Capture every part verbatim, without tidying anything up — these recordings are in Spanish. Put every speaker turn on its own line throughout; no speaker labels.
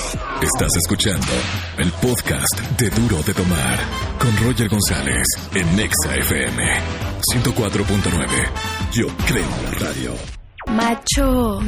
Estás escuchando el podcast de Duro de Tomar con Roger González en Nexa F M ciento cuatro punto nueve. Yo creo en la radio.
Macho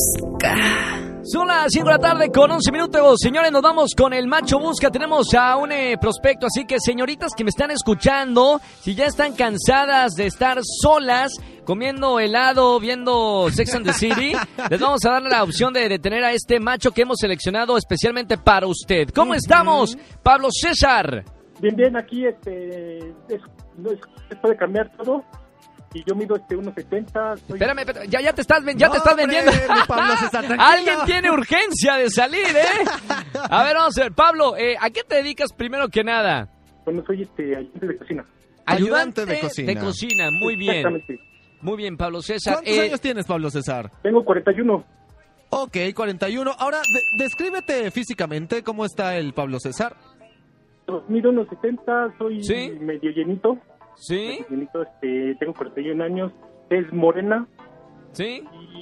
busca.
Son las cinco de la tarde con once minutos. Señores, nos vamos con el Macho Busca. Tenemos a un eh, prospecto, así que señoritas que me están escuchando, si ya están cansadas de estar solas, comiendo helado, viendo Sex and the City, les vamos a dar la opción de, de tener a este macho que hemos seleccionado especialmente para usted. ¿Cómo estamos, Pablo César?
Bien, bien, aquí este, es, no, es, se puede cambiar todo. Y yo mido este uno setenta. Soy...
Espérame, espérame, ya, ya te estás, ya no, te estás vendiendo.
Pablo César,
alguien tiene urgencia de salir, ¿eh? A ver, vamos a ver. Pablo, eh, ¿a qué te dedicas primero que nada?
Bueno, soy este ayudante de cocina.
Ayudante,
ayudante de cocina.
De cocina, muy bien.
Exactamente.
Muy bien, Pablo César.
¿Cuántos
eh,
años tienes, Pablo César?
Tengo cuarenta y uno.
Ok, cuarenta y uno. Ahora, de- descríbete físicamente cómo está el Pablo César.
Mido uno setenta, soy
¿Sí?
medio llenito.
¿Sí?
Medio llenito, este, tengo cuarenta y un años. Es morena.
¿Sí?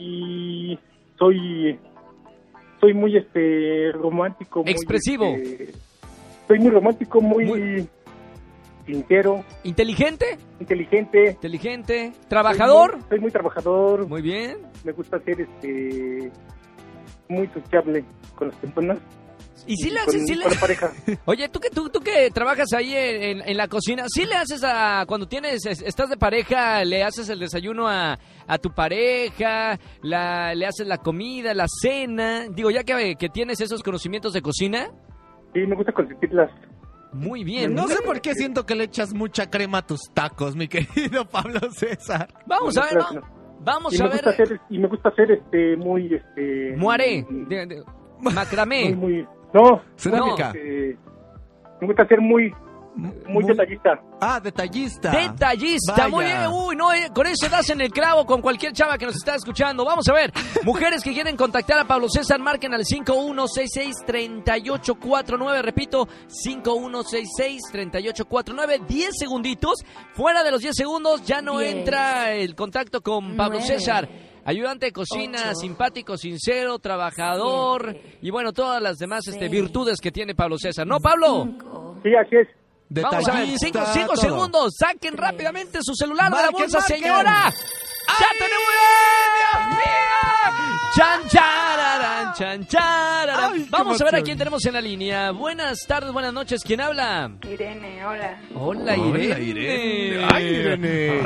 Y soy soy muy este romántico. Muy,
Expresivo.
Este, soy muy romántico, muy,
Muy-
sincero,
¿Inteligente?
inteligente.
¿Inteligente? ¿Trabajador?
Soy muy, soy muy trabajador.
Muy bien.
Me gusta ser este muy sociable con las personas.
¿Y si le
con,
haces? Sí le...
con la pareja.
Oye, ¿tú que, tú, tú que trabajas ahí en, en, en la cocina, ¿sí le haces a... cuando tienes, es- estás de pareja, le haces el desayuno a, a tu pareja, la, le haces la comida, la cena? Digo, ya que, que tienes esos conocimientos de cocina,
Sí, me gusta consentirlas.
muy bien.
No
muy
sé
bien.
por qué siento que le echas mucha crema a tus tacos, mi querido Pablo César.
Vamos
No,
a ver,
claro
¿no?
que no.
Vamos
Y
a
me
ver.
gusta hacer y me gusta hacer este muy este
Muaré,
muy,
de- de- macramé.
muy no,
Cerámica.
este, me gusta ser muy muy, detallista.
Ah, detallista.
Detallista,
Vaya.
muy bien. Uy, no, eh, con eso das en el clavo con cualquier chava que nos está escuchando. Vamos a ver, mujeres que quieren contactar a Pablo César, marquen al cinco uno seis seis, tres ocho cuatro nueve. Repito, cinco uno seis seis, tres ocho cuatro nueve. diez segunditos. Fuera de los diez segundos ya no
Diez.
entra el contacto con Pablo
Nueve.
César. Ayudante de cocina,
Ocho.
simpático, sincero, trabajador
Siete.
y bueno, todas las demás este,
Seis.
virtudes que tiene Pablo César. ¿No, Pablo?
Cinco.
Sí, así es.
Vamos a ver,
Detallista,
cinco, cinco
todo.
segundos. Saquen
Tres.
rápidamente su celular de la
Marquen,
bolsa,
marquen.
señora. ¡Ya tenemos! ¡Dios mío! ¡Chan, chararán, chan, chararán!
Ay, qué
Vamos a ver a
emoción.
quién tenemos en la línea. Buenas tardes, buenas noches. ¿Quién habla?
Irene, hola.
Hola,
Hola,
Irene.
Irene. Ay, Irene.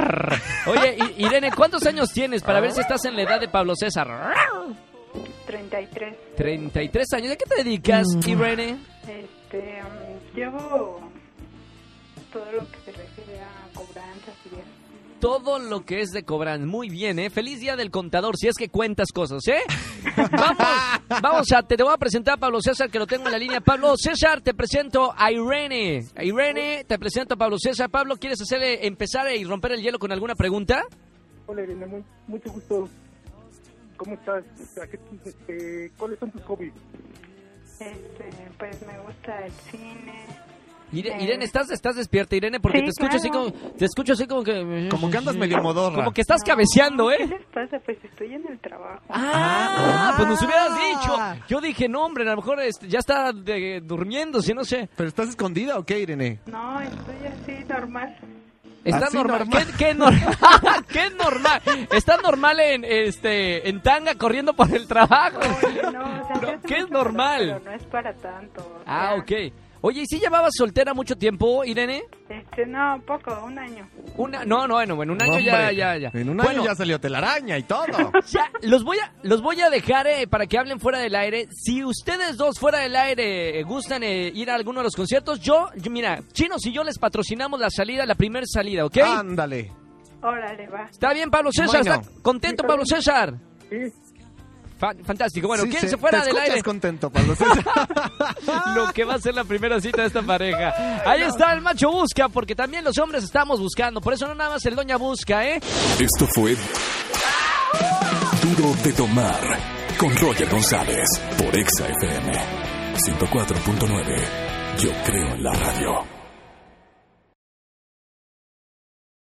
Oye, I- Irene, ¿cuántos años tienes para ver si estás en la edad de Pablo César?
treinta y tres.
treinta y tres años. ¿A qué te dedicas, Irene?
Este, um, llevo todo lo que se refiere a cobranzas y eso.
Todo lo que es de cobran. Muy bien, ¿eh? Feliz día del contador, si es que cuentas cosas, ¿eh? Vamos, vamos a, te, te voy a presentar a Pablo César, que lo tengo en la línea. Pablo César, te presento a Irene. Irene, te presento a Pablo César. Pablo, ¿quieres hacerle, empezar y romper el hielo con alguna pregunta?
Hola, Irene, muy, mucho gusto. ¿Cómo estás? ¿A qué- este, ¿Cuáles son tus hobbies?
Este, pues me gusta el cine.
Ire-
Eh.
Irene, ¿estás, estás despierta, Irene? Porque
Sí,
te escucho así
claro.
como, te escucho así como que...
Como que andas medio modorra.
Como que estás
No,
cabeceando,
¿Qué
¿eh?
les pasa? Pues estoy en el trabajo.
Ah,
Ah.
pues nos hubieras dicho. Yo dije, no, hombre, a lo mejor este, ya está de- durmiendo, si no sé.
¿Pero estás escondida o qué, Irene?
No, estoy así normal.
Está
Así
normal.
normal.
¿Qué, qué, nor- ¿Qué normal? ¿Estás normal en este en tanga corriendo por el trabajo?
Oye, no, o sea,
No,
sí hace
¿qué es
mucho
normal?
calor, Pero no es para tanto. o
Ah,
sea,
ok. Oye, ¿y si llevabas soltera mucho tiempo, Irene?
Este, no, poco, un año.
Una, no, no, bueno, en un año
Hombre,
ya, ya, ya.
En un
Bueno,
año ya salió telaraña y todo.
ya, los voy a, los voy a dejar eh, para que hablen fuera del aire. Si ustedes dos fuera del aire eh, gustan eh, ir a alguno de los conciertos, yo, yo, mira, Chinos y yo les patrocinamos la salida, la primera salida, ¿ok?
Ándale.
Órale, va.
¿Está bien, Pablo César?
Bueno.
¿Está contento, Pablo César?
Sí,
Fa- fantástico. Bueno,
Sí,
¿quién
se-
se fuera
te
del
escuchas
aire?
contento, Pablo César.
Lo que va a ser la primera cita de esta pareja. Ahí está el macho busca, porque también los hombres estamos buscando. Por eso no nada más el doña busca, ¿eh?
Esto fue Duro de Tomar con Roger González por Exa F M ciento cuatro punto nueve. Yo creo en la radio.